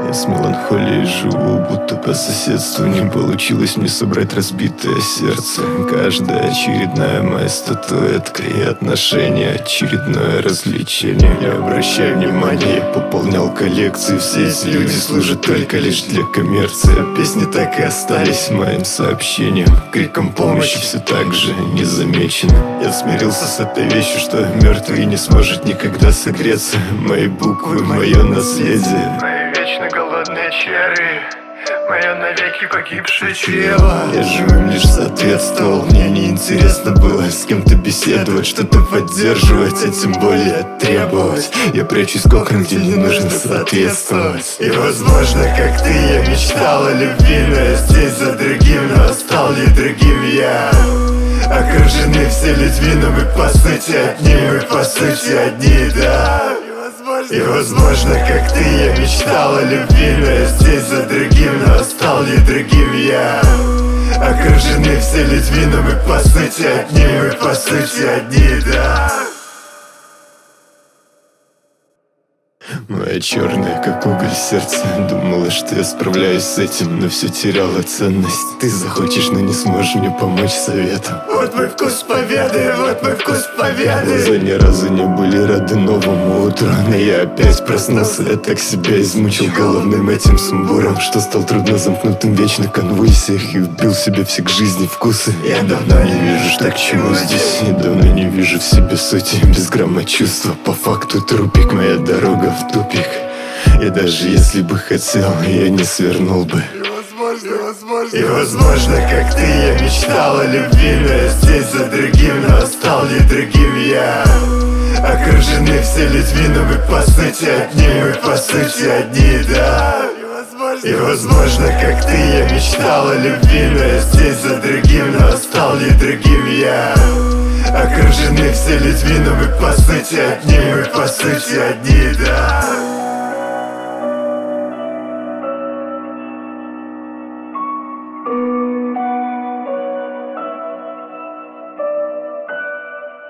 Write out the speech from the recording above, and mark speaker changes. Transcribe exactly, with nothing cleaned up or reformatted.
Speaker 1: Я с меланхолией живу, будто по соседству. Не получилось мне собрать разбитое сердце. Каждая очередная моя статуэтка и отношения, очередное развлечение. Не обращай внимания, я пополнял коллекции. Все эти люди служат только лишь для коммерции. А песни так и остались моим сообщением. Криком помощи все так же незамечено. Я смирился с этой вещью, что мертвый не сможет никогда согреться. Мои буквы, мое наследие,
Speaker 2: мои вечно голодные черви, мое навеки погибшее чрево.
Speaker 1: Я же им лишь соответствовал. Мне неинтересно было с кем-то беседовать, что-то поддерживать, а тем более требовать. Я прячусь в кокон, где не нужно соответствовать. И возможно, как ты, я мечтал о любви, но я здесь за другим, но стал ли другим я? Окружены все людьми, но мы по сути одни, мы по сути одни, да. И возможно, как ты, я мечтал о любви, но я здесь за другим, но стал ли другим я? Окружены все людьми, но мы по сути одни, мы по сути одни, да. Моя черная, как уголь, сердце. Думала, что я справляюсь с этим, но все теряло ценность. Ты захочешь, но не сможешь мне помочь советом.
Speaker 2: Вот мой вкус победы, вот мой вкус победы.
Speaker 1: Глаза ни разу не были рады новому утру, но я опять проснулся. Я так себя измучил головным этим сумбуром, что стал трудно замкнутым в вечных конвульсиях и вбил в себе все к жизни вкусы. Я давно не вижу, так чего здесь. Я давно не вижу в себе сути, без грамма чувства. По факту трупик, моя дорога в тупик. И даже если бы хотел, я не свернул бы.
Speaker 2: И возможно, как ты, я мечтал о любви, но я здесь за другим, но стал ли другим я? Окружены все людьми, но мы по сути одни, мы по сути одни, да. И возможно, как ты, я мечтал о любви, но я здесь за другим, но стал ли другим я? Окружены все людьми, но мы по сути одни, мы по сути одни, да.